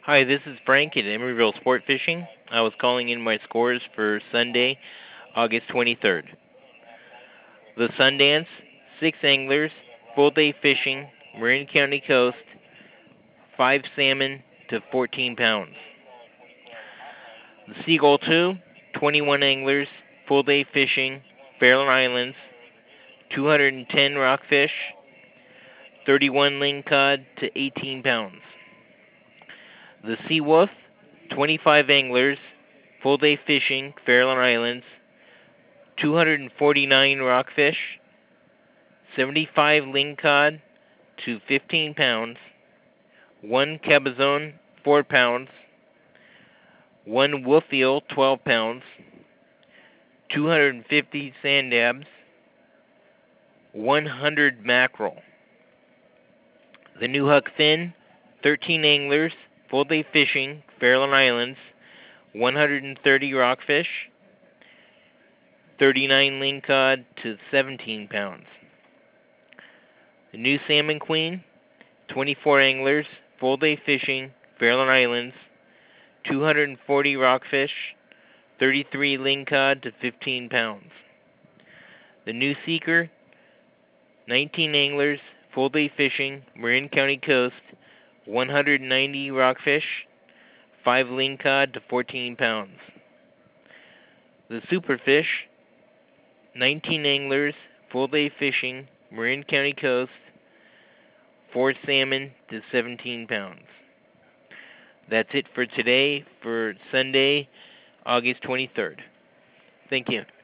Hi, this is Frank at Emeryville Sport Fishing. I was calling in my scores for Sunday, August 23rd. The Sundance, 6 anglers, full day fishing, Marin County coast, 5 salmon to 14 pounds. The Seagull 2, 21 anglers, full day fishing, Fairland Islands, 210 rockfish, 31 lingcod to 18 pounds. The Seawolf, 25 anglers, full day fishing, Fairland Islands, 249 rockfish, 75 lingcod to 15 pounds, 1 cabezon 4 pounds, 1 wolf eel 12 pounds, 250 sand dabs, 100 mackerel. The New Huck Fin, 13 anglers, full day fishing, Fairland Islands, 130 rockfish, 39 lingcod to 17 pounds. The New Salmon Queen, 24 anglers, full day fishing, Fairland Islands, 240 rockfish, 33 lingcod to 15 pounds. The New Seeker, 19 anglers, full day fishing, Marin County coast, 190 rockfish, 5 lingcod to 14 pounds. The Superfish, 19 anglers, full day fishing, Marin County coast, 4 salmon to 17 pounds. That's it for today, for Sunday, August 23rd. Thank you.